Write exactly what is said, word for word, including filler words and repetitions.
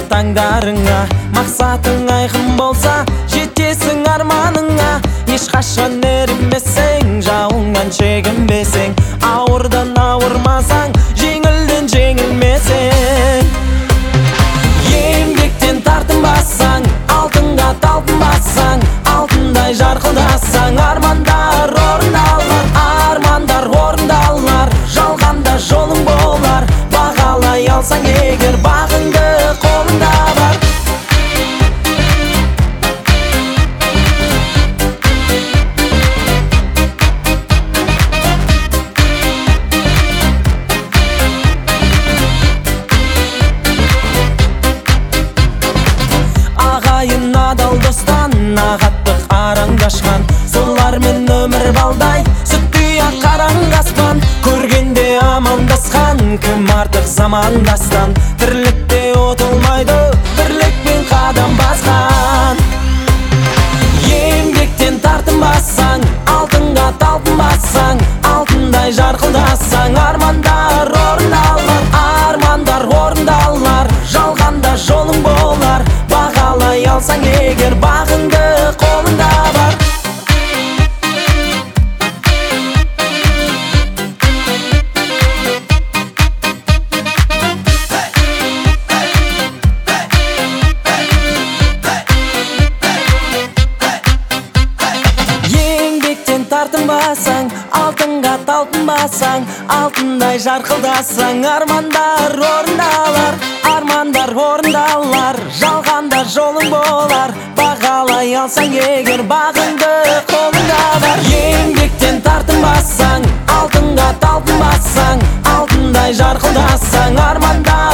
таңдарыңа. Мақсатың айқын болса, жетесің арманыңа. Ешқашан ерінбесең, жауыңнан чегінбесең. Ауырдан ауырмасаң, жеңілден жеңілмесең. Еңбектен тартынбасаң, алтынға талпынбасаң, алтындай жарқылдасаң, армандар орындалар, армандар орындалар. Жалғанда жолың болар, бағалай алсаң егер, бағыңды қолыңда бар. Ағайын адал достан, ағаттық араңдашқан, солармен өмір балдай, сүттей қараңдаспан. Көргенде амандасқан, кім артық замандастан. Тірлікте отылмайды, бірлікпен қадам басқан. Еңбектен тартынбасаң, алтынға талпынбасаң, алтындай жарқылдасаң, армандар орындалар, армандар орындалар. Жалғанда жолың болар, бағалай алсаң егер, бағыңды қолыңда бар. Еңбектен тартынбасаң, алтынға талпынбасаң, алтындай жарқылдасаң, армандар орындалар, армандар орындалар. Жалғанда жолың болар, бағалай алсаң егер, бағыңды қолыңда бар. Еңбектен тартынбасаң, алтынға талпынбасаң, алтындай жарқылдасаң, армандар